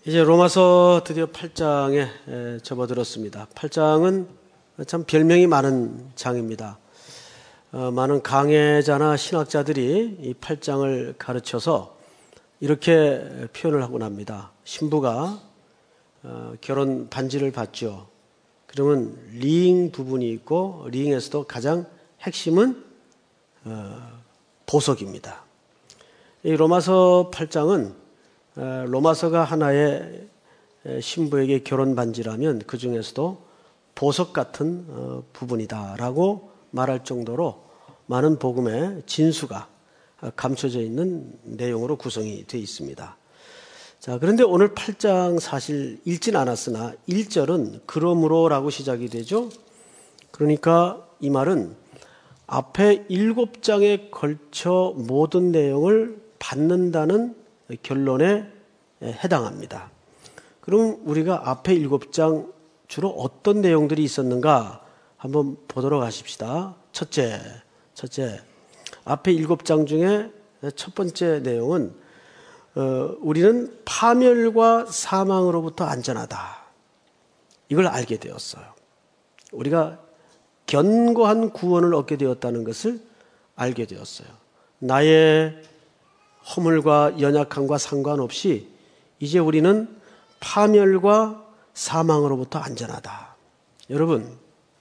이제 로마서 드디어 8장에 접어들었습니다. 8장은 참 별명이 많은 장입니다. 많은 강해자나 신학자들이 이 8장을 가르쳐서 이렇게 표현을 하곤 합니다. 신부가 결혼 반지를 받죠. 그러면 링 부분이 있고 링에서도 가장 핵심은 보석입니다. 이 로마서 8장은 로마서가 하나의 신부에게 결혼 반지라면 그 중에서도 보석 같은 부분이다라고 말할 정도로 많은 복음의 진수가 감춰져 있는 내용으로 구성이 되어 있습니다. 자, 그런데 오늘 8장 사실 읽진 않았으나 1절은 그러므로라고 시작이 되죠. 그러니까 이 말은 앞에 7장에 걸쳐 모든 내용을 받는다는 결론에 해당합니다. 그럼 우리가 앞에 7장 주로 어떤 내용들이 있었는가 한번 보도록 하십시다. 첫째, 앞에 7장 중에 첫 번째 내용은 우리는 파멸과 사망으로부터 안전하다. 이걸 알게 되었어요. 우리가 견고한 구원을 얻게 되었다는 것을 알게 되었어요. 나의 허물과 연약함과 상관없이 이제 우리는 파멸과 사망으로부터 안전하다. 여러분,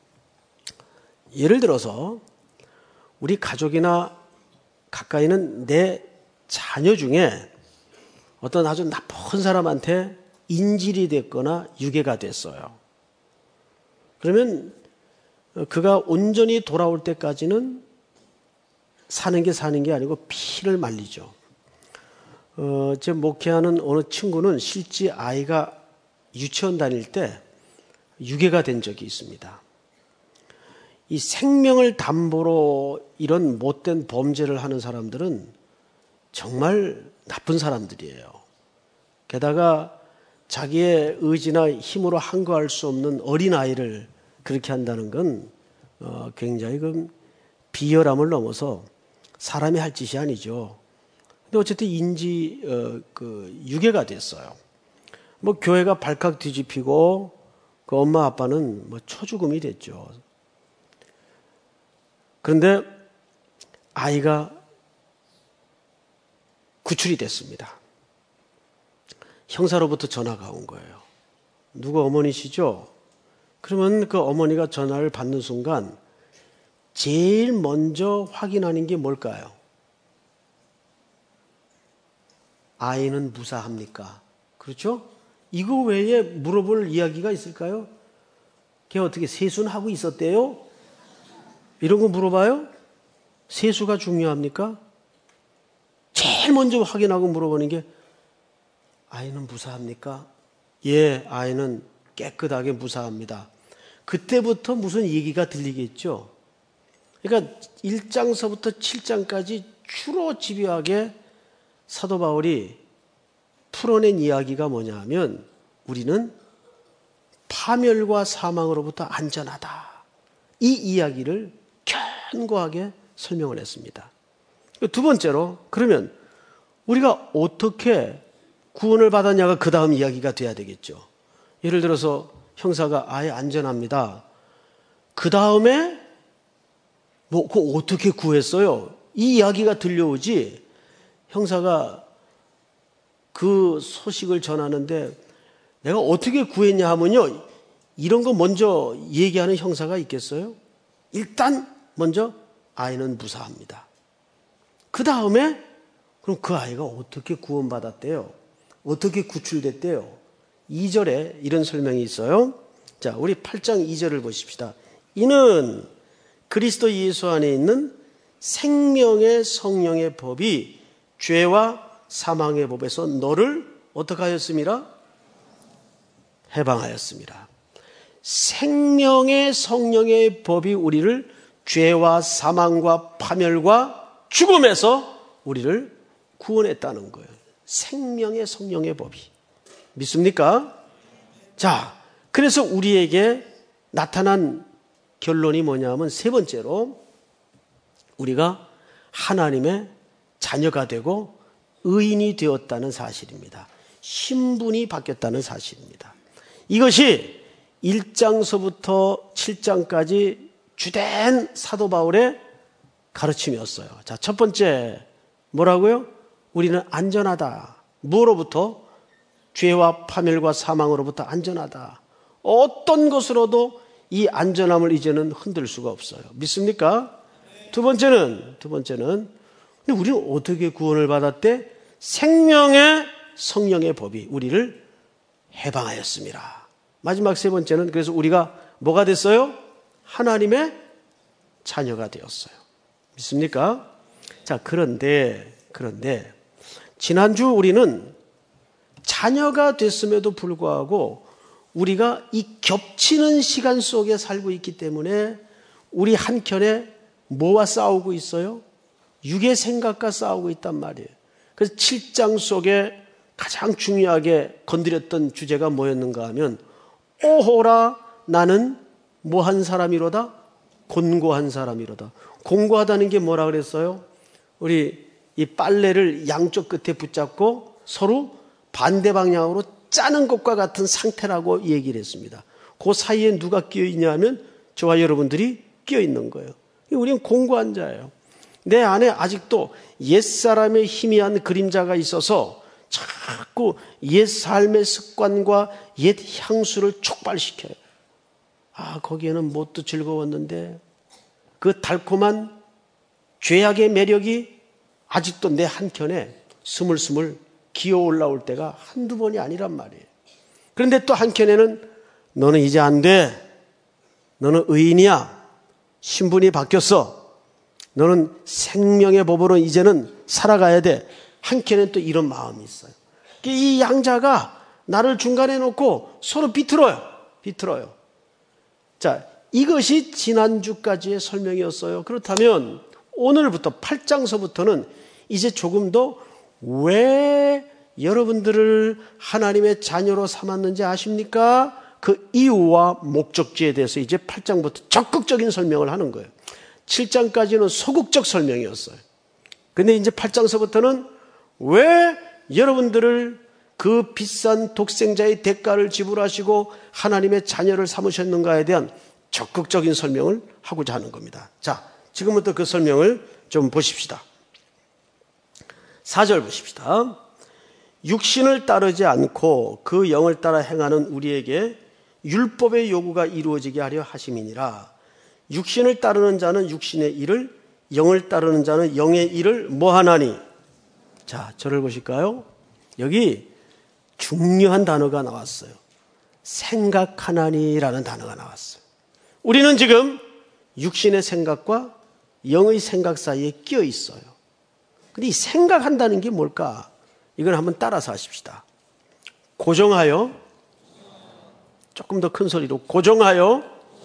예를 들어서 우리 가족이나 가까이 있는 내 자녀 중에 어떤 아주 나쁜 사람한테 인질이 됐거나 유괴가 됐어요. 그러면 그가 온전히 돌아올 때까지는 사는 게 아니고 피를 말리죠. 제 목회하는 어느 친구는 실제 아이가 유치원 다닐 때 유괴가 된 적이 있습니다. 이 생명을 담보로 이런 못된 범죄를 하는 사람들은 정말 나쁜 사람들이에요. 게다가 자기의 의지나 힘으로 항거할 수 없는 어린아이를 그렇게 한다는 건 굉장히 비열함을 넘어서 사람이 할 짓이 아니죠. 근데 어쨌든 유괴가 됐어요. 교회가 발칵 뒤집히고 그 엄마 아빠는 초죽음이 됐죠. 그런데 아이가 구출이 됐습니다. 형사로부터 전화가 온 거예요. 누구 어머니시죠? 그러면 그 어머니가 전화를 받는 순간 제일 먼저 확인하는 게 뭘까요? 아이는 무사합니까? 그렇죠? 이거 외에 물어볼 이야기가 있을까요? 걔 어떻게 세수는 하고 있었대요? 이런 거 물어봐요? 세수가 중요합니까? 제일 먼저 확인하고 물어보는 게 아이는 무사합니까? 예, 아이는 깨끗하게 무사합니다. 그때부터 무슨 얘기가 들리겠죠? 그러니까 1장서부터 7장까지 주로 집요하게 사도 바울이 풀어낸 이야기가 뭐냐 하면 우리는 파멸과 사망으로부터 안전하다. 이 이야기를 견고하게 설명을 했습니다. 두 번째로 그러면 우리가 어떻게 구원을 받았냐가 그 다음 이야기가 돼야 되겠죠. 예를 들어서 형사가 아예 안전합니다. 그 다음에 그거 어떻게 구했어요? 이 이야기가 들려오지 형사가 그 소식을 전하는데 내가 어떻게 구했냐 하면요. 이런 거 먼저 얘기하는 형사가 있겠어요? 일단 먼저 아이는 무사합니다. 그 다음에 그럼 그 아이가 어떻게 구원받았대요? 어떻게 구출됐대요? 2절에 이런 설명이 있어요. 자, 우리 8장 2절을 보십시다. 이는 그리스도 예수 안에 있는 생명의 성령의 법이 죄와 사망의 법에서 너를 어떻게 하였습니다? 해방하였습니다. 생명의 성령의 법이 우리를 죄와 사망과 파멸과 죽음에서 우리를 구원했다는 거예요. 생명의 성령의 법이. 믿습니까? 자, 그래서 우리에게 나타난 결론이 뭐냐면 세 번째로 우리가 하나님의 자녀가 되고 의인이 되었다는 사실입니다. 신분이 바뀌었다는 사실입니다. 이것이 1장서부터 7장까지 주된 사도 바울의 가르침이었어요. 자, 첫 번째 뭐라고요? 우리는 안전하다. 무엇으로부터? 죄와 파멸과 사망으로부터 안전하다. 어떤 것으로도 이 안전함을 이제는 흔들 수가 없어요. 믿습니까? 두 번째는 근데 우리는 어떻게 구원을 받았대? 생명의 성령의 법이 우리를 해방하였습니다. 마지막 세 번째는 그래서 우리가 뭐가 됐어요? 하나님의 자녀가 되었어요. 믿습니까? 자, 그런데 지난주 우리는 자녀가 됐음에도 불구하고 우리가 이 겹치는 시간 속에 살고 있기 때문에 우리 한켠에 뭐와 싸우고 있어요? 육의 생각과 싸우고 있단 말이에요. 그래서 7장 속에 가장 중요하게 건드렸던 주제가 뭐였는가 하면 오호라 나는 뭐한 사람이로다? 곤고한 사람이로다. 곤고하다는 게 뭐라 그랬어요? 우리 이 빨래를 양쪽 끝에 붙잡고 서로 반대 방향으로 짜는 것과 같은 상태라고 얘기를 했습니다. 그 사이에 누가 끼어 있냐 하면 저와 여러분들이 끼어 있는 거예요. 우리는 곤고한 자예요. 내 안에 아직도 옛사람의 희미한 그림자가 있어서 자꾸 옛 삶의 습관과 옛 향수를 촉발시켜요. 아, 거기에는 뭣도 즐거웠는데 그 달콤한 죄악의 매력이 아직도 내 한켠에 스물스물 기어 올라올 때가 한두 번이 아니란 말이에요. 그런데 또 한켠에는 너는 이제 안 돼. 너는 의인이야. 신분이 바뀌었어. 너는 생명의 법으로 이제는 살아가야 돼. 한켠에는 또 이런 마음이 있어요. 이 양자가 나를 중간에 놓고 서로 비틀어요. 자, 이것이 지난주까지의 설명이었어요. 그렇다면 오늘부터 8장서부터는 이제 조금 더 왜 여러분들을 하나님의 자녀로 삼았는지 아십니까? 그 이유와 목적지에 대해서 이제 8장부터 적극적인 설명을 하는 거예요. 7장까지는 소극적 설명이었어요. 근데 이제 8장서부터는 왜 여러분들을 그 비싼 독생자의 대가를 지불하시고 하나님의 자녀를 삼으셨는가에 대한 적극적인 설명을 하고자 하는 겁니다. 자, 지금부터 그 설명을 좀 보십시다. 4절 보십시다. 육신을 따르지 않고 그 영을 따라 행하는 우리에게 율법의 요구가 이루어지게 하려 하심이니라. 육신을 따르는 자는 육신의 일을, 영을 따르는 자는 영의 일을 뭐 하나니? 자, 저를 보실까요? 여기 중요한 단어가 나왔어요. 생각하나니라는 단어가 나왔어요. 우리는 지금 육신의 생각과 영의 생각 사이에 끼어 있어요. 근데 이 생각한다는 게 뭘까? 이걸 한번 따라서 하십시다. 고정하여, 조금 더 큰 소리로 고정하여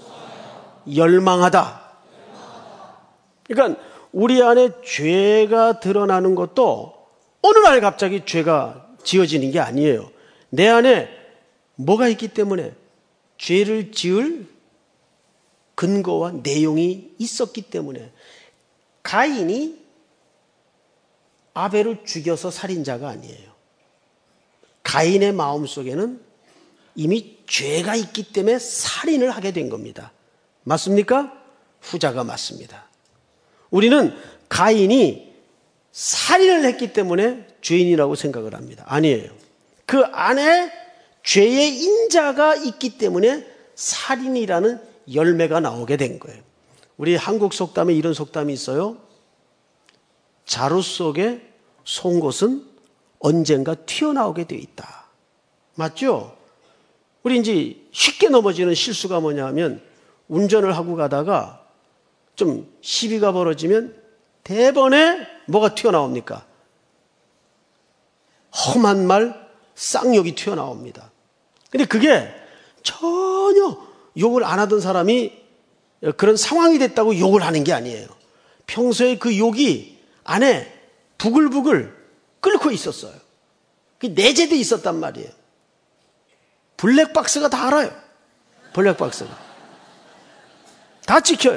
열망하다. 그러니까 우리 안에 죄가 드러나는 것도 어느 날 갑자기 죄가 지어지는 게 아니에요. 내 안에 뭐가 있기 때문에 죄를 지을 근거와 내용이 있었기 때문에 가인이 아벨을 죽여서 살인자가 아니에요. 가인의 마음속에는 이미 죄가 있기 때문에 살인을 하게 된 겁니다. 맞습니까? 후자가 맞습니다. 우리는 가인이 살인을 했기 때문에 죄인이라고 생각을 합니다. 아니에요. 그 안에 죄의 인자가 있기 때문에 살인이라는 열매가 나오게 된 거예요. 우리 한국 속담에 이런 속담이 있어요. 자루 속에 송곳은 언젠가 튀어나오게 되어 있다. 맞죠? 우리 이제 쉽게 넘어지는 실수가 뭐냐면 운전을 하고 가다가 좀 시비가 벌어지면 대번에 뭐가 튀어나옵니까? 험한 말, 쌍욕이 튀어나옵니다. 근데 그게 전혀 욕을 안 하던 사람이 그런 상황이 됐다고 욕을 하는 게 아니에요. 평소에 그 욕이 안에 부글부글 끓고 있었어요. 내재돼 있었단 말이에요. 블랙박스가 다 알아요. 블랙박스가. 다 찍혀요.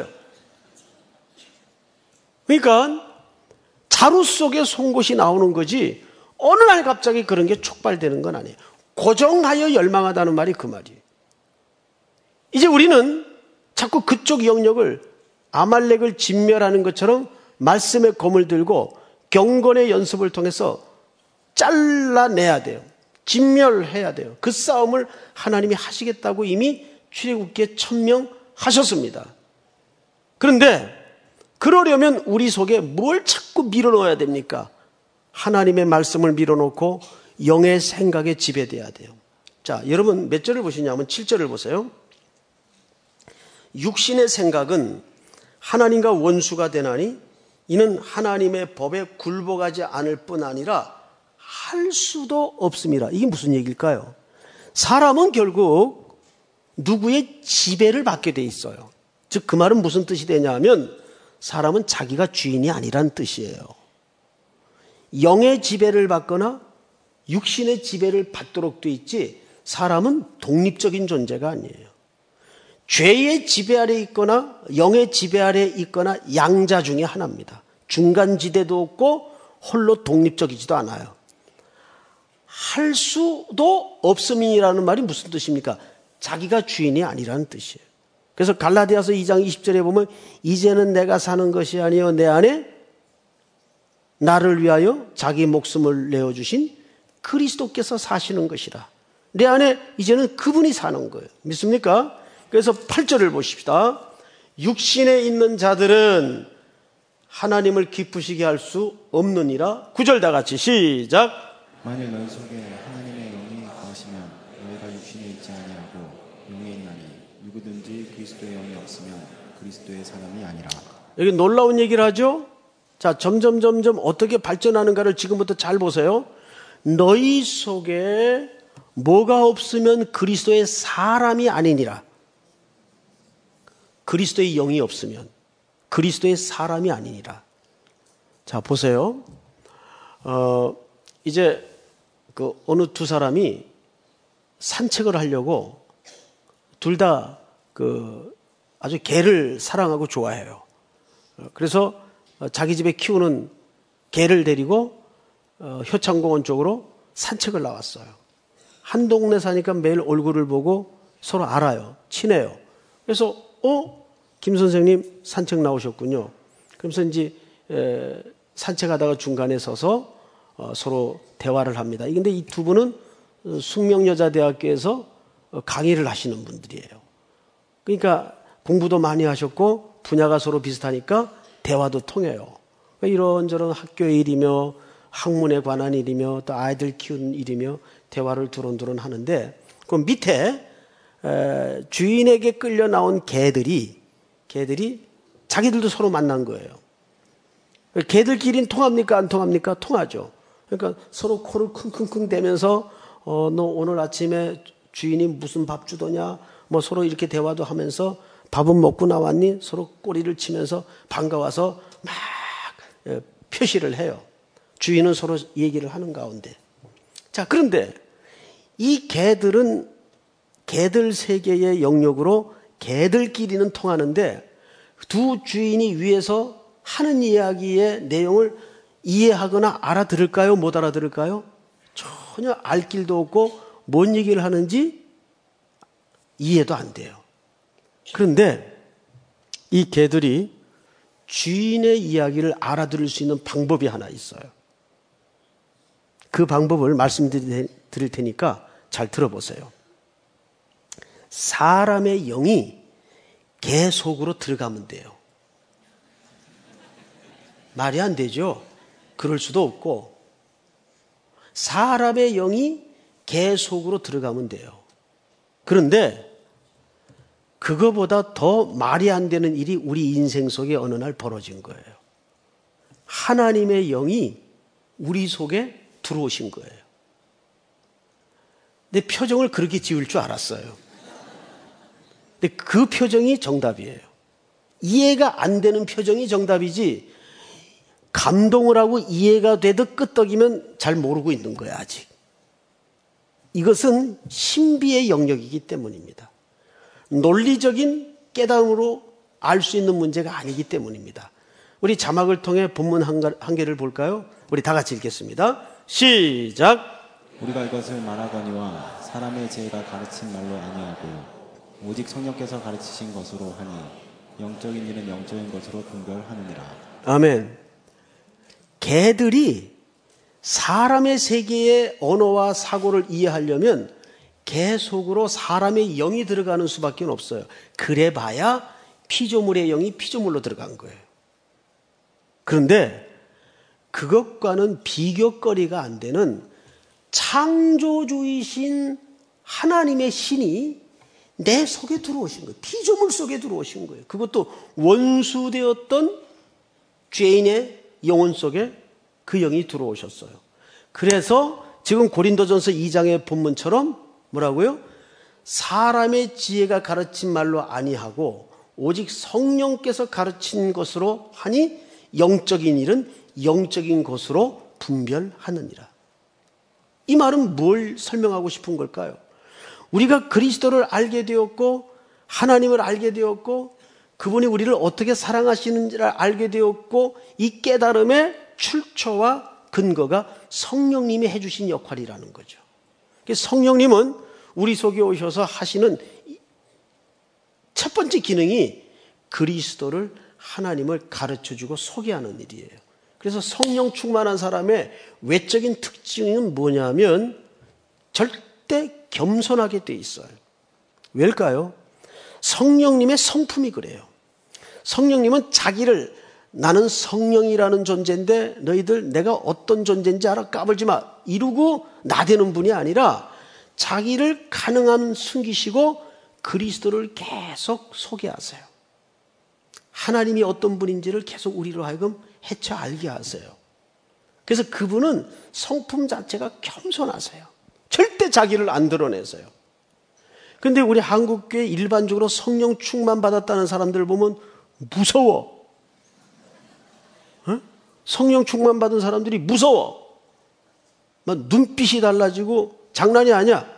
그러니까 자루 속에 송곳이 나오는 거지 어느 날 갑자기 그런 게 촉발되는 건 아니에요. 고정하여 열망하다는 말이 그 말이에요. 이제 우리는 자꾸 그쪽 영역을 아말렉을 진멸하는 것처럼 말씀의 검을 들고 경건의 연습을 통해서 잘라내야 돼요. 진멸해야 돼요. 그 싸움을 하나님이 하시겠다고 이미 출애굽기에 천명하셨습니다. 그런데 그러려면 우리 속에 뭘 자꾸 밀어넣어야 됩니까? 하나님의 말씀을 밀어넣고 영의 생각에 지배돼야 돼요. 자, 여러분 몇 절을 보시냐면 7절을 보세요. 육신의 생각은 하나님과 원수가 되나니 이는 하나님의 법에 굴복하지 않을 뿐 아니라 할 수도 없습니다. 이게 무슨 얘기일까요? 사람은 결국 누구의 지배를 받게 돼 있어요. 즉 그 말은 무슨 뜻이 되냐면 사람은 자기가 주인이 아니란 뜻이에요. 영의 지배를 받거나 육신의 지배를 받도록 돼 있지 사람은 독립적인 존재가 아니에요. 죄의 지배 아래 있거나 영의 지배 아래 있거나 양자 중에 하나입니다. 중간지대도 없고 홀로 독립적이지도 않아요. 할 수도 없음이라는 말이 무슨 뜻입니까? 자기가 주인이 아니라는 뜻이에요. 그래서 갈라디아서 2장 20절에 보면 이제는 내가 사는 것이 아니요 내 안에 나를 위하여 자기 목숨을 내어주신 그리스도께서 사시는 것이라. 내 안에 이제는 그분이 사는 거예요. 믿습니까? 그래서 8절을 보십시다. 육신에 있는 자들은 하나님을 기쁘시게 할 수 없느니라. 9절 다 같이 시작. 만일 너희 속에 하나님의 영이 거하시면 너희가 육신에 있지 아니하고 영에 있나니 누구든지 그리스도의 영이 없으면 그리스도의 사람이 아니라. 여기 놀라운 얘기를 하죠. 자, 점점 어떻게 발전하는가를 지금부터 잘 보세요. 너희 속에 뭐가 없으면 그리스도의 사람이 아니니라. 그리스도의 영이 없으면 그리스도의 사람이 아니니라. 자, 보세요. 이제 그 어느 두 사람이 산책을 하려고 둘 다 그 아주 개를 사랑하고 좋아해요. 그래서 자기 집에 키우는 개를 데리고 효창공원 쪽으로 산책을 나왔어요. 한 동네 사니까 매일 얼굴을 보고 서로 알아요. 친해요. 그래서 김 선생님 산책 나오셨군요. 그러면서 이제 산책하다가 중간에 서서 서로 대화를 합니다. 그런데 이 두 분은 숙명여자대학교에서 강의를 하시는 분들이에요. 그러니까 공부도 많이 하셨고 분야가 서로 비슷하니까 대화도 통해요. 이런저런 학교의 일이며 학문에 관한 일이며 또 아이들 키우는 일이며 대화를 두런두런 하는데 그 밑에 주인에게 끌려 나온 개들이 자기들도 서로 만난 거예요. 개들끼리는 통합니까? 안 통합니까? 통하죠. 그러니까 서로 코를 킁킁킁 대면서 너 오늘 아침에 주인이 무슨 밥 주더냐? 뭐 서로 이렇게 대화도 하면서 밥은 먹고 나왔니? 서로 꼬리를 치면서 반가워서 막 표시를 해요. 주인은 서로 얘기를 하는 가운데. 자, 그런데 이 개들은 개들 세계의 영역으로 개들끼리는 통하는데 두 주인이 위에서 하는 이야기의 내용을 이해하거나 알아들을까요? 못 알아들을까요? 전혀 알 길도 없고 뭔 얘기를 하는지 이해도 안 돼요. 그런데 이 개들이 주인의 이야기를 알아들을 수 있는 방법이 하나 있어요. 그 방법을 말씀드릴 테니까 잘 들어보세요. 사람의 영이 개 속으로 들어가면 돼요. 말이 안 되죠. 그럴 수도 없고 사람의 영이 개 속으로 들어가면 돼요. 그런데 그거보다 더 말이 안 되는 일이 우리 인생 속에 어느 날 벌어진 거예요. 하나님의 영이 우리 속에 들어오신 거예요. 내 표정을 그렇게 지을 줄 알았어요. 근데 그 표정이 정답이에요. 이해가 안 되는 표정이 정답이지 감동을 하고 이해가 되듯 끄떡이면 잘 모르고 있는 거예요, 아직. 이것은 신비의 영역이기 때문입니다. 논리적인 깨달음으로 알 수 있는 문제가 아니기 때문입니다. 우리 자막을 통해 본문 한 개를 볼까요? 우리 다 같이 읽겠습니다. 시작. 우리가 이것을 말하거니와 사람의 지혜가 가르친 말로 아니하고 오직 성령께서 가르치신 것으로 하니 영적인 일은 영적인 것으로 분별하느니라. 아멘. 개들이 사람의 세계의 언어와 사고를 이해하려면 개 속으로 사람의 영이 들어가는 수밖에 없어요. 그래봐야 피조물의 영이 피조물로 들어간 거예요. 그런데 그것과는 비교거리가 안 되는 창조주이신 하나님의 신이 내 속에 들어오신 거예요. 피조물 속에 들어오신 거예요. 그것도 원수되었던 죄인의 영혼 속에 그 영이 들어오셨어요. 그래서 지금 고린도전서 2장의 본문처럼 뭐라고요? 사람의 지혜가 가르친 말로 아니하고 오직 성령께서 가르친 것으로 하니 영적인 일은 영적인 것으로 분별하느니라. 이 말은 뭘 설명하고 싶은 걸까요? 우리가 그리스도를 알게 되었고 하나님을 알게 되었고 그분이 우리를 어떻게 사랑하시는지를 알게 되었고 이 깨달음의 출처와 근거가 성령님이 해주신 역할이라는 거죠. 성령님은 우리 속에 오셔서 하시는 첫 번째 기능이 그리스도를 하나님을 가르쳐주고 소개하는 일이에요. 그래서 성령 충만한 사람의 외적인 특징은 뭐냐면 절대 겸손하게 돼 있어요. 왜일까요? 성령님의 성품이 그래요. 성령님은 자기를 나는 성령이라는 존재인데 너희들 내가 어떤 존재인지 알아? 까불지 마. 이러고 나대는 분이 아니라 자기를 가능한 숨기시고 그리스도를 계속 소개하세요. 하나님이 어떤 분인지를 계속 우리로 하여금 헤쳐 알게 하세요. 그래서 그분은 성품 자체가 겸손하세요. 절대 자기를 안 드러내세요. 그런데 우리 한국교회 일반적으로 성령 충만 받았다는 사람들 보면 무서워. 성령 충만 받은 사람들이 무서워. 막 눈빛이 달라지고 장난이 아니야.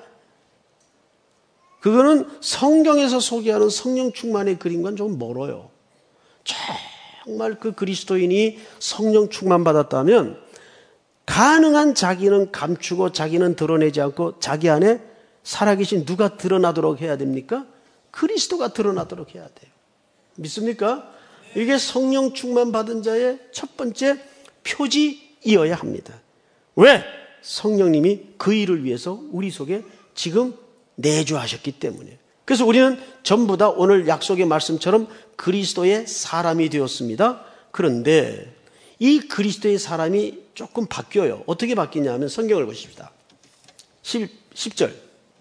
그거는 성경에서 소개하는 성령 충만의 그림과는 좀 멀어요. 정말 그 그리스도인이 성령 충만 받았다면 가능한 자기는 감추고 자기는 드러내지 않고 자기 안에 살아계신 누가 드러나도록 해야 됩니까? 그리스도가 드러나도록 해야 돼요. 믿습니까? 이게 성령 충만 받은 자의 첫 번째 표지이어야 합니다. 왜? 성령님이 그 일을 위해서 우리 속에 지금 내주하셨기 때문에. 그래서 우리는 전부 다 오늘 약속의 말씀처럼 그리스도의 사람이 되었습니다. 그런데 이 그리스도의 사람이 조금 바뀌어요. 어떻게 바뀌냐면 성경을 보십시다. 10절.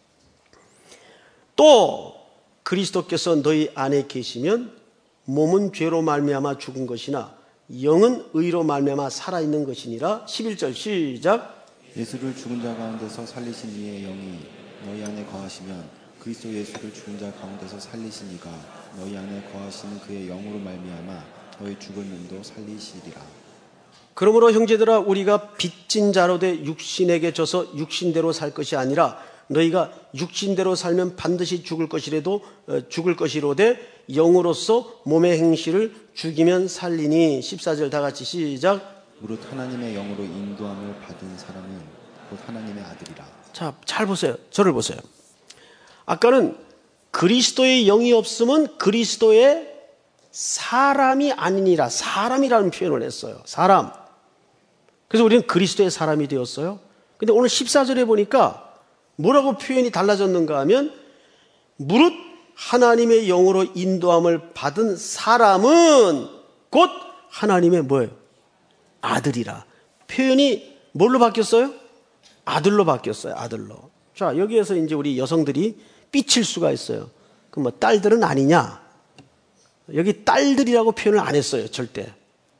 또 그리스도께서 너희 안에 계시면 몸은 죄로 말미암아 죽은 것이나 영은 의로 말미암아 살아있는 것이니라. 11절 시작. 예수를 죽은 자 가운데서 살리신 이의 영이 너희 안에 거하시면 그리스도 예수를 죽은 자 가운데서 살리신 이가 너희 안에 거하시는 그의 영으로 말미암아 너희 죽은 몸도 살리시리라. 그러므로 형제들아 우리가 빚진 자로 돼 육신에게 져서 육신대로 살 것이 아니라 너희가 육신대로 살면 반드시 죽을 것이로되 영으로서 몸의 행실을 죽이면 살리니. 14절 다 같이 시작. 무릇 하나님의 영으로 인도함을 받은 사람은 곧 하나님의 아들이라. 자, 잘 보세요. 저를 보세요. 아까는 그리스도의 영이 없으면 그리스도의 사람이 아니니라. 사람이라는 표현을 했어요. 사람. 그래서 우리는 그리스도의 사람이 되었어요. 근데 오늘 14절에 보니까 뭐라고 표현이 달라졌는가 하면 무릇 하나님의 영으로 인도함을 받은 사람은 곧 하나님의 뭐예요? 아들이라. 표현이 뭘로 바뀌었어요? 아들로 바뀌었어요. 아들로. 자, 여기에서 이제 우리 여성들이 삐칠 수가 있어요. 그럼 뭐 딸들은 아니냐? 여기 딸들이라고 표현을 안 했어요. 절대.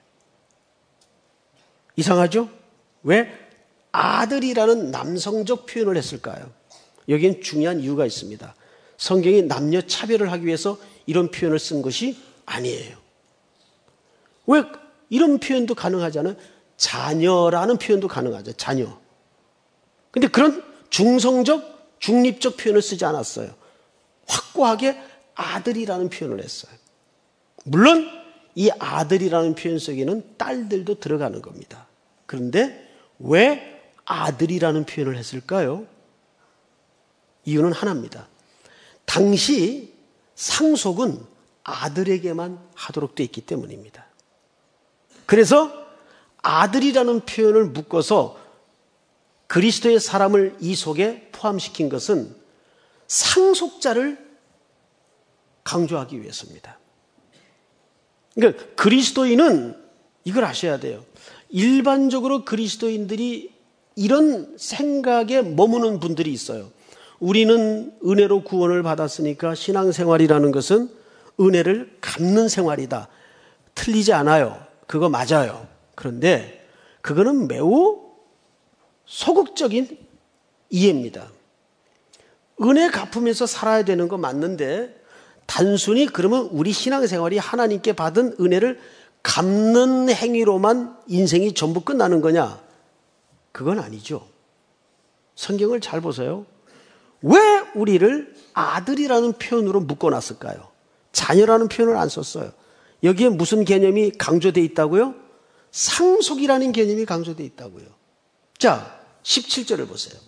이상하죠? 왜? 아들이라는 남성적 표현을 했을까요? 여기엔 중요한 이유가 있습니다. 성경이 남녀 차별을 하기 위해서 이런 표현을 쓴 것이 아니에요. 왜 이런 표현도 가능하잖아요. 자녀라는 표현도 가능하죠. 자녀. 근데 그런 중성적, 중립적 표현을 쓰지 않았어요. 확고하게 아들이라는 표현을 했어요. 물론 이 아들이라는 표현 속에는 딸들도 들어가는 겁니다. 그런데 왜 아들이라는 표현을 했을까요? 이유는 하나입니다. 당시 상속은 아들에게만 하도록 되어 있기 때문입니다. 그래서 아들이라는 표현을 묶어서 그리스도의 사람을 이 속에 포함시킨 것은 상속자를 강조하기 위해서입니다. 그러니까 그리스도인은 이걸 아셔야 돼요. 일반적으로 그리스도인들이 이런 생각에 머무는 분들이 있어요. 우리는 은혜로 구원을 받았으니까 신앙생활이라는 것은 은혜를 갚는 생활이다. 틀리지 않아요. 그거 맞아요. 그런데 그거는 매우 소극적인 이해입니다. 은혜 갚으면서 살아야 되는 거 맞는데 단순히 그러면 우리 신앙생활이 하나님께 받은 은혜를 갚는 행위로만 인생이 전부 끝나는 거냐? 그건 아니죠. 성경을 잘 보세요. 왜 우리를 아들이라는 표현으로 묶어놨을까요? 자녀라는 표현을 안 썼어요. 여기에 무슨 개념이 강조되어 있다고요? 상속이라는 개념이 강조되어 있다고요. 자, 17절을 보세요.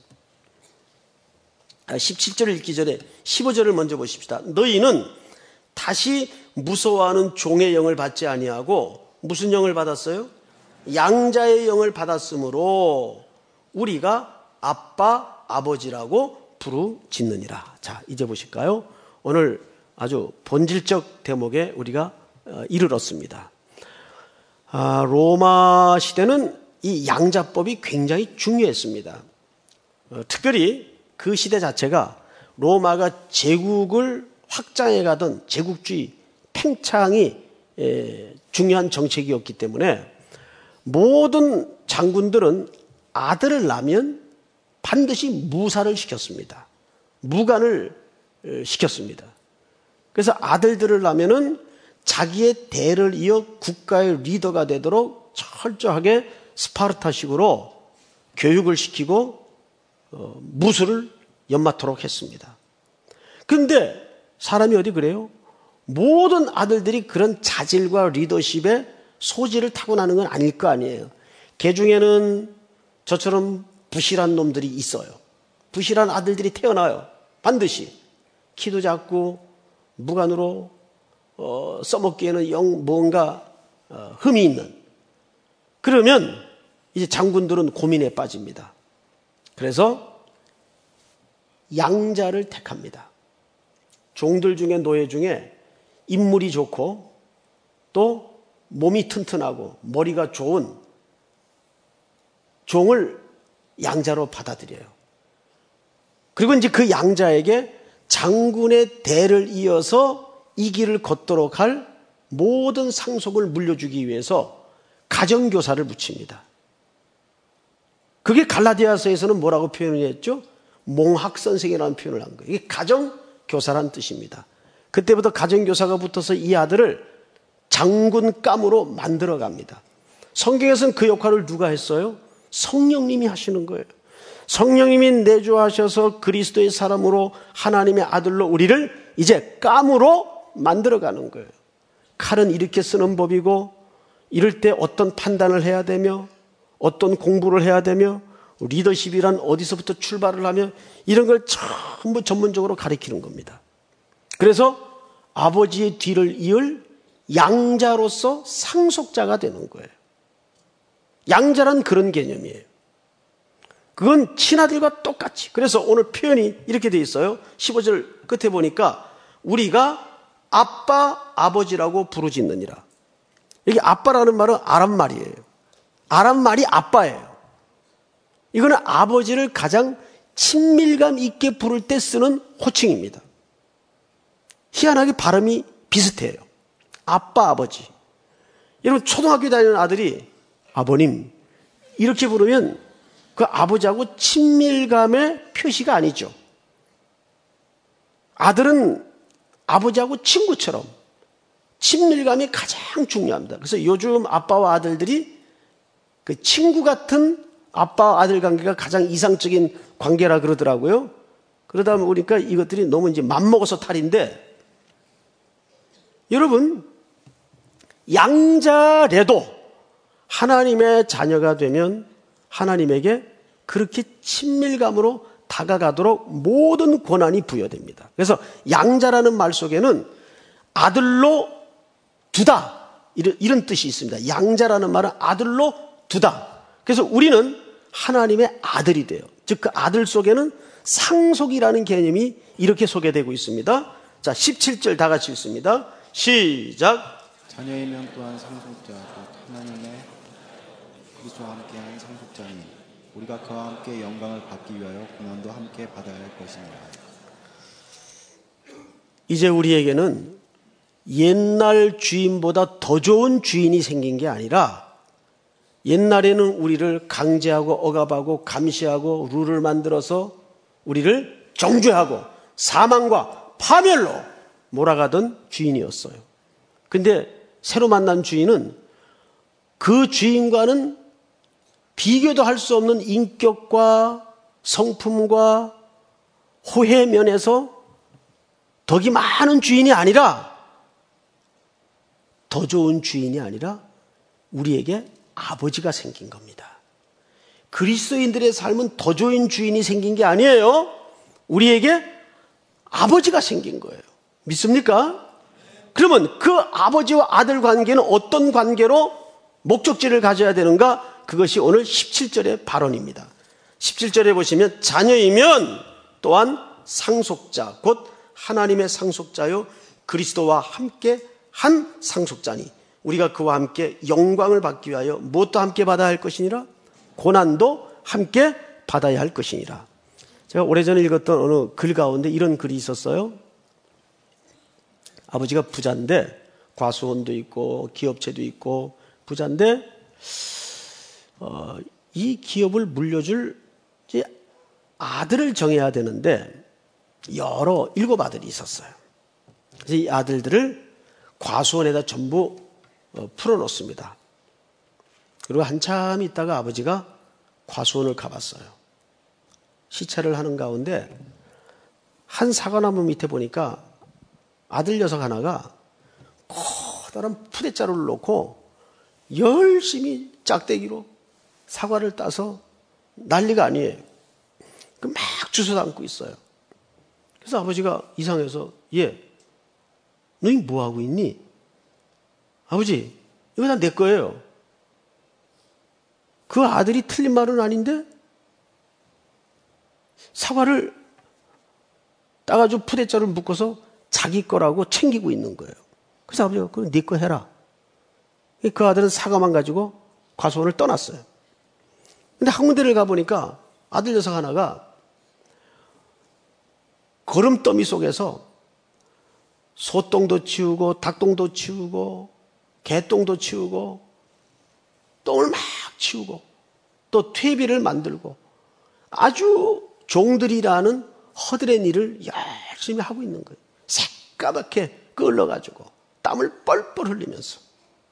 17절을 읽기 전에 15절을 먼저 보십시다. 너희는 다시 무서워하는 종의 영을 받지 아니하고 무슨 영을 받았어요? 양자의 영을 받았으므로 우리가 아빠, 아버지라고 부르짖느니라. 자, 이제 보실까요? 오늘 아주 본질적 대목에 우리가 이르렀습니다. 로마 시대는 이 양자법이 굉장히 중요했습니다. 특별히 그 시대 자체가 로마가 제국을 확장해 가던 제국주의 팽창이 중요한 정책이었기 때문에 모든 장군들은 아들을 낳으면 반드시 무사를 시켰습니다. 무관을 시켰습니다. 그래서 아들들을 낳으면은 자기의 대를 이어 국가의 리더가 되도록 철저하게 스파르타식으로 교육을 시키고 무술을 연마토록 했습니다. 그런데 사람이 어디 그래요? 모든 아들들이 그런 자질과 리더십의 소질을 타고나는 건 아닐 거 아니에요. 개 중에는 저처럼 부실한 놈들이 있어요. 부실한 아들들이 태어나요. 반드시. 키도 작고 무관으로 써먹기에는 뭔가 흠이 있는. 그러면 이제 장군들은 고민에 빠집니다. 그래서 양자를 택합니다. 종들 중에 노예 중에 인물이 좋고 또 몸이 튼튼하고 머리가 좋은 종을 양자로 받아들여요. 그리고 이제 그 양자에게 장군의 대를 이어서 이 길을 걷도록 할 모든 상속을 물려주기 위해서 가정교사를 붙입니다. 그게 갈라디아서에서는 뭐라고 표현을 했죠? 몽학선생이라는 표현을 한 거예요. 이게 가정교사라는 뜻입니다. 그때부터 가정교사가 붙어서 이 아들을 장군감으로 만들어갑니다. 성경에서는 그 역할을 누가 했어요? 성령님이 하시는 거예요. 성령님이 내주하셔서 그리스도의 사람으로 하나님의 아들로 우리를 이제 감으로 만들어가는 거예요. 칼은 이렇게 쓰는 법이고 이럴 때 어떤 판단을 해야 되며 어떤 공부를 해야 되며 리더십이란 어디서부터 출발을 하며 이런 걸 전부 전문적으로 가르치는 겁니다. 그래서 아버지의 뒤를 이을 양자로서 상속자가 되는 거예요. 양자란 그런 개념이에요. 그건 친아들과 똑같이. 그래서 오늘 표현이 이렇게 돼 있어요. 15절 끝에 보니까 우리가 아빠, 아버지라고 부르짖느니라. 여기 아빠라는 말은 아람 말이에요. 아람 말이 아빠예요. 이거는 아버지를 가장 친밀감 있게 부를 때 쓰는 호칭입니다. 희한하게 발음이 비슷해요. 아빠, 아버지. 여러분 초등학교 다니는 아들이 아버님 이렇게 부르면 그 아버지하고 친밀감의 표시가 아니죠. 아들은 아버지하고 친구처럼 친밀감이 가장 중요합니다. 그래서 요즘 아빠와 아들들이 그 친구 같은 아빠와 아들 관계가 가장 이상적인 관계라 그러더라고요. 그러다 보니까 이것들이 너무 이제 맘먹어서 탈인데 여러분 양자래도 하나님의 자녀가 되면 하나님에게 그렇게 친밀감으로 다가가도록 모든 권한이 부여됩니다. 그래서 양자라는 말 속에는 아들로 두다 이런 뜻이 있습니다. 양자라는 말은 아들로 두다. 그래서 우리는 하나님의 아들이 돼요. 즉 그 아들 속에는 상속이라는 개념이 이렇게 소개되고 있습니다. 자, 17절 다 같이 읽습니다. 시작. 자녀이면 또한 상속자 곧 하나님의 그리스도와 함께한 상속자니 우리가 그와 함께 영광을 받기 위하여 고난도 함께 받아야 할 것이니라. 이제 우리에게는 옛날 주인보다 더 좋은 주인이 생긴 게 아니라 옛날에는 우리를 강제하고 억압하고 감시하고 룰을 만들어서 우리를 정죄하고 사망과 파멸로 몰아가던 주인이었어요. 근데 새로 만난 주인은 그 주인과는 비교도 할 수 없는 인격과 성품과 호혜 면에서 덕이 많은 주인이 아니라 더 좋은 주인이 아니라 우리에게 아버지가 생긴 겁니다. 그리스도인들의 삶은 더 좋은 주인이 생긴 게 아니에요. 우리에게 아버지가 생긴 거예요. 믿습니까? 그러면 그 아버지와 아들 관계는 어떤 관계로 목적지를 가져야 되는가? 그것이 오늘 17절의 발언입니다. 17절에 보시면 자녀이면 또한 상속자 곧 하나님의 상속자요 그리스도와 함께 한 상속자니 우리가 그와 함께 영광을 받기 위하여 무엇도 함께 받아야 할 것이니라 고난도 함께 받아야 할 것이니라. 제가 오래전에 읽었던 어느 글 가운데 이런 글이 있었어요. 아버지가 부자인데 과수원도 있고 기업체도 있고 부자인데 이 기업을 물려줄 이제 아들을 정해야 되는데 7 아들이 있었어요. 그래서 이 아들들을 과수원에다 전부 풀어놓습니다. 그리고 한참 있다가 아버지가 과수원을 가봤어요. 시찰을 하는 가운데 한 사과나무 밑에 보니까 아들 녀석 하나가 커다란 푸대자루를 놓고 열심히 짝대기로 사과를 따서 난리가 아니에요. 막 주워 담고 있어요. 그래서 아버지가 이상해서 얘, 너희 뭐 하고 있니? 아버지, 이거 다 내 거예요. 그 아들이 틀린 말은 아닌데 사과를 따가지고 푸대자루를 묶어서 자기 거라고 챙기고 있는 거예요. 그래서 아버지가 그럼 네 거 해라. 그 아들은 사과만 가지고 과수원을 떠났어요. 근데 한 군데를 가보니까 아들 녀석 하나가 거름더미 속에서 소똥도 치우고 닭똥도 치우고 개똥도 치우고 똥을 막 치우고 또 퇴비를 만들고 아주 종들이라는 허드렛 일을 열심히 하고 있는 거예요. 새까맣게 끓여가지고 땀을 뻘뻘 흘리면서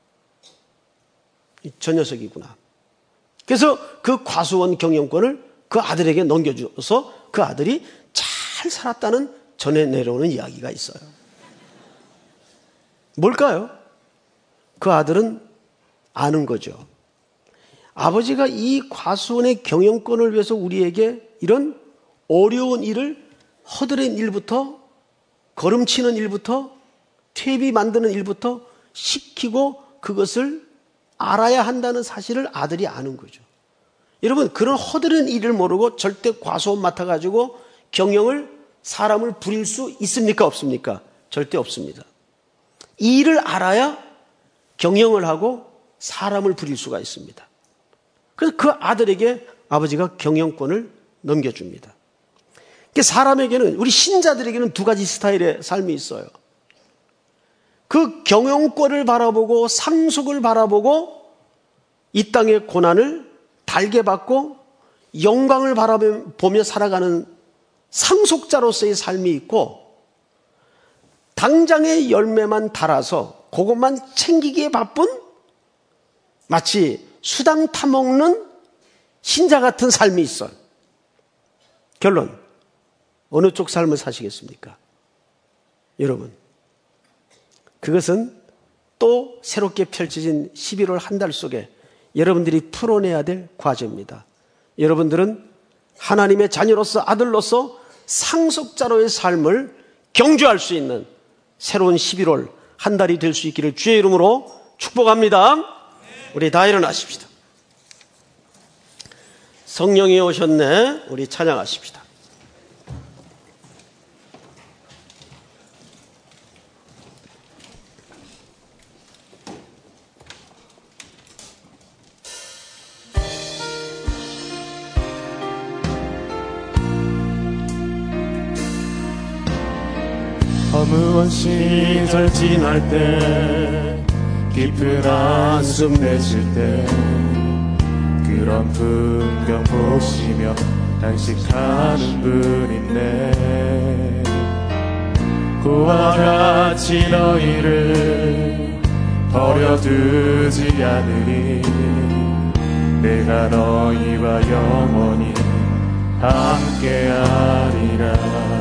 저 녀석이구나. 그래서 그 과수원 경영권을 그 아들에게 넘겨줘서 그 아들이 잘 살았다는 전해 내려오는 이야기가 있어요. 뭘까요? 그 아들은 아는 거죠. 아버지가 이 과수원의 경영권을 위해서 우리에게 이런 어려운 일을 허드렛 일부터 거름치는 일부터 퇴비 만드는 일부터 시키고 그것을 알아야 한다는 사실을 아들이 아는 거죠. 여러분 그런 허드렛 일을 모르고 절대 과수원 맡아가지고 경영을 사람을 부릴 수 있습니까? 없습니까? 절대 없습니다. 이 일을 알아야 경영을 하고 사람을 부릴 수가 있습니다. 그래서 그 아들에게 아버지가 경영권을 넘겨줍니다. 사람에게는 우리 신자들에게는 두 가지 스타일의 삶이 있어요. 그 경영권을 바라보고 상속을 바라보고 이 땅의 고난을 달게 받고 영광을 바라보며 살아가는 상속자로서의 삶이 있고 당장의 열매만 달아서 그것만 챙기기에 바쁜 마치 수당 타먹는 신자 같은 삶이 있어요. 결론 어느 쪽 삶을 사시겠습니까? 여러분 그것은 또 새롭게 펼쳐진 11월 한 달 속에 여러분들이 풀어내야 될 과제입니다. 여러분들은 하나님의 자녀로서, 아들로서 상속자로의 삶을 경주할 수 있는 새로운 11월 한 달이 될 수 있기를 주의 이름으로 축복합니다. 우리 다 일어나십시다. 성령이 오셨네. 우리 찬양하십시다. 허무한 시절 지날 때, 깊은 한숨 내쉴 때, 그런 풍경 보시며 단식하는 분인데, 그와 같이 너희를 버려두지 않으리. 내가 너희와 영원히 함께하리라.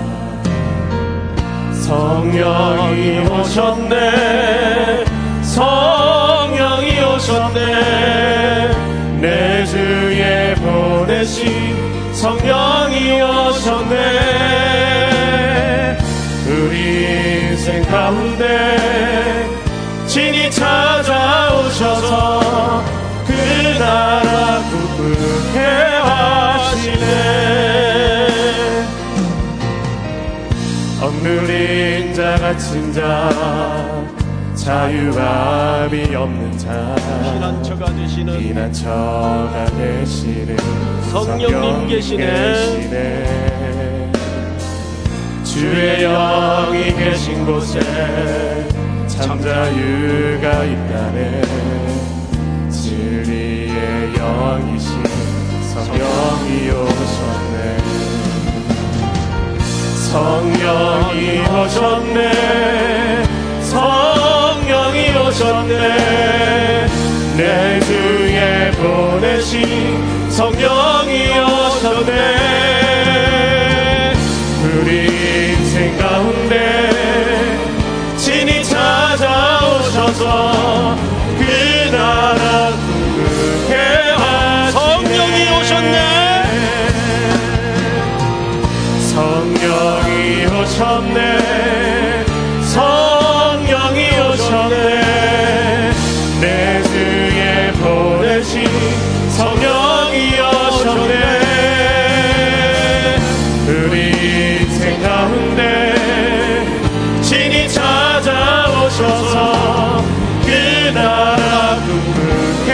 성령이 오셨네, 성령이 오셨네, 내 주에 보내신 성령이 오셨네. 우리 인생 가운데 친히 찾아오셔서 그 나라 구분케 하시네. 억누린 자 갇힌 자, 자유함이 없는 자, 피난처가 되시는 성령님 계시네. 주의 영이 계신 곳에 참 자유가 있다네. 진리의 영이신 성령이 오셨네. 성령이 오셨네, 성령이 오셨네, 내 주에 보내신 성령이 오셨네. 우리 인생 가운데 친히 찾아오셔서 그 나라 구분케 하시네. 성령이 오셨네. 성령이 오셨네, 성령이 오셨네, 내 주에 보내신 성령이 오셨네. 우리 인생 가운데 친히 찾아오셔서 그 나라 구분케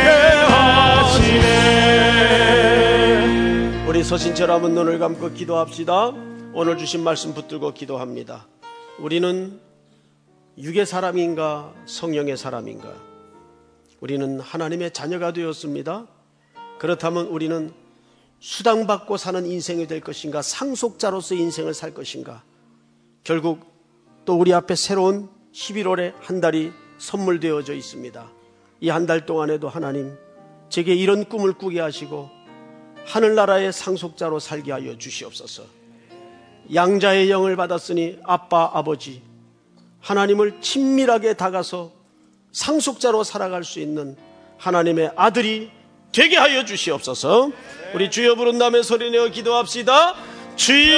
하시네. 우리 서신처럼 눈을 감고 기도합시다. 오늘 주신 말씀 붙들고 기도합니다. 우리는 육의 사람인가 성령의 사람인가? 우리는 하나님의 자녀가 되었습니다. 그렇다면 우리는 수당받고 사는 인생이 될 것인가, 상속자로서 인생을 살 것인가? 결국 또 우리 앞에 새로운 11월의 한 달이 선물되어져 있습니다. 이 한 달 동안에도 하나님 제게 이런 꿈을 꾸게 하시고 하늘나라의 상속자로 살게 하여 주시옵소서. 양자의 영을 받았으니 아빠, 아버지, 하나님을 친밀하게 다가서 상속자로 살아갈 수 있는 하나님의 아들이 되게 하여 주시옵소서. 우리 주여 부른 다음에 소리내어 기도합시다. 주여!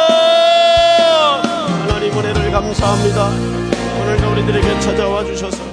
하나님 은혜를 감사합니다. 오늘도 우리들에게 찾아와 주셔서